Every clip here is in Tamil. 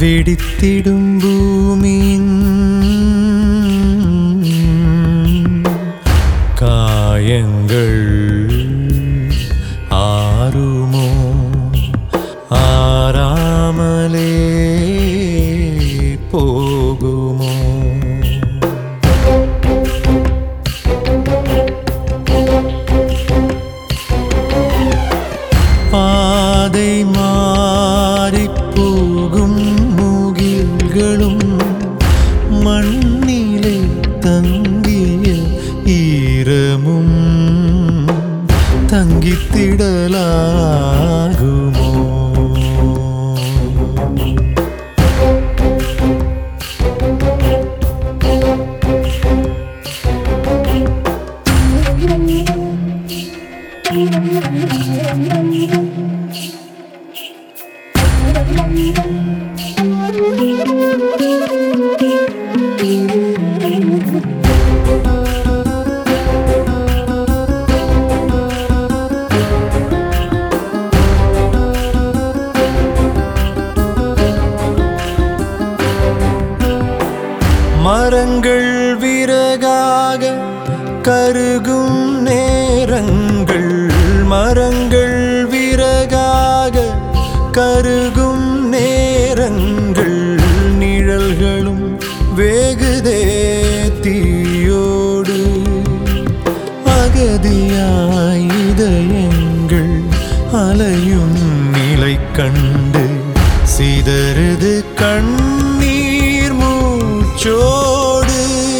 வெடித்திடும் பூமியின் காயங்கள் ஆறுமோ ஆறாமலே போகுமோ? பாதை மாறிப் போகும் முகில்களும் மண்ணிலே தங்கிய ஈரமும் தங்கித்திடலாகுமோ? மரங்கள் விறகாக கருகும் நேரங்கள், மரங்கள் விறகாக கருகும் நேரங்கள், நிழல்களும் வேகுதே தீயோடு. அகதியாய் இதயங்கள் அலையும் நிலை கண்டு சிதறுது கண்ணீர் மூச்சோடு.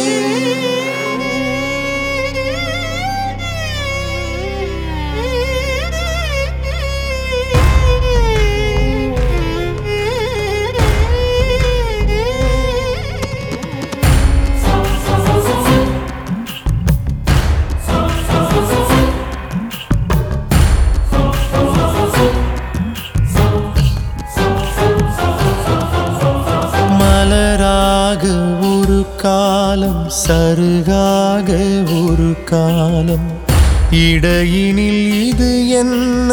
மலராக ஒரு காலம், சருகாக ஒரு காலம், இடையினில் இது என்ன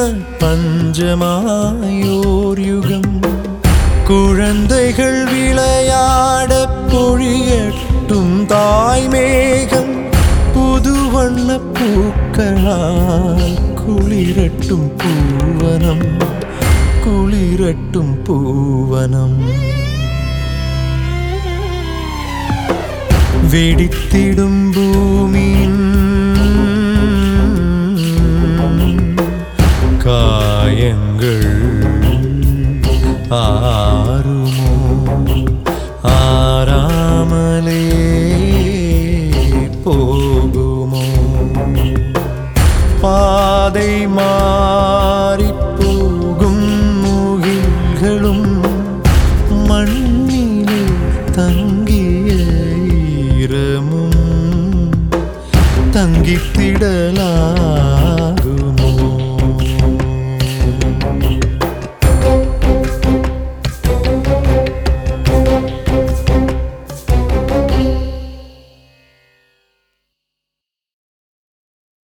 பஞ்சமாயோர் யுகம். குழந்தைகள் விளையாட பொழியட்டும் தாய்மேகம், புது வண்ண பூக்களால் குளிரட்டும் பூவனம், குளிரட்டும் பூவனம். வெடித்திடும் பூமியின் காயங்கள் ஆறுமோ ஆறாமலே போகுமோ? பாதை மாறிப் போகும் முகில்களும் மண்ணிலே தங்கிய ஈரமும் தங்கித்திடலாகுமோ?